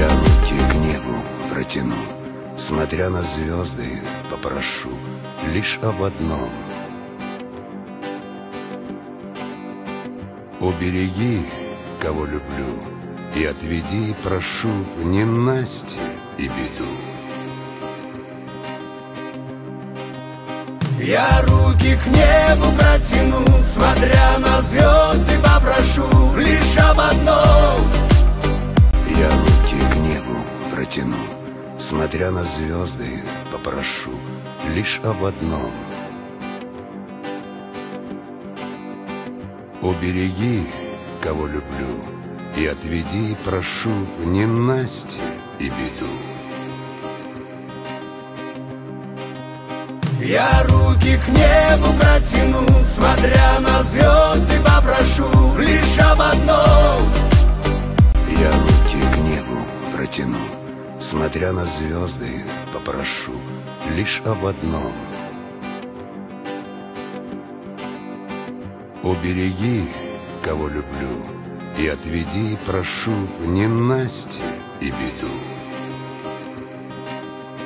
Я руки к небу протяну, смотря на звезды, попрошу лишь об одном. Убереги, кого люблю, и отведи, прошу, ненастье и беду. Я руки к небу протяну, смотря на звезды, попрошу лишь об одном. Я руки к небу протяну, смотря на звезды, попрошу лишь об одном. Убереги, кого люблю, и отведи, прошу, ненастье и беду. Я руки к небу протяну, смотря на звезды, попрошу лишь об одном. Я руки к небу протяну, смотря на звезды, попрошу лишь об одном. Убереги, кого люблю, и отведи, прошу, ненастье и беду.